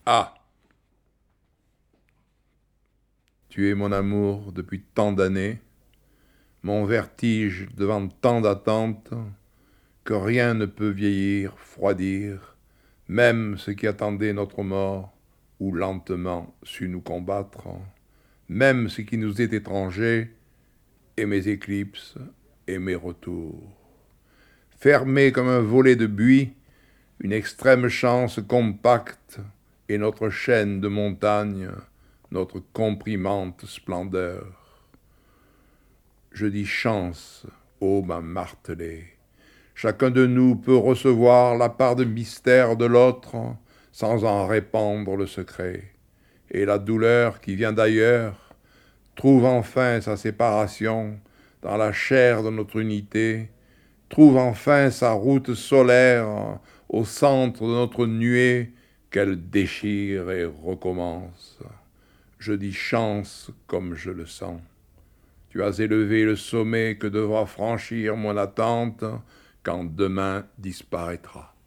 Ah, tu es mon amour depuis tant d'années, mon vertige devant tant d'attentes, que rien ne peut vieillir, froidir, même ce qui attendait notre mort, ou lentement sut nous combattre, même ce qui nous est étranger, et mes éclipses, et mes retours. Fermé comme un volet de buis, une extrême chance compacte, et notre chaîne de montagnes, notre comprimante splendeur. Je dis chance, ô ma martelée. Chacun de nous peut recevoir la part de mystère de l'autre sans en répandre le secret. Et la douleur qui vient d'ailleurs trouve enfin sa séparation dans la chair de notre unité, trouve enfin sa route solaire au centre de notre nuée qu'elle déchire et recommence. Je dis chance comme je le sens. Tu as élevé le sommet que devra franchir mon attente quand demain disparaîtra.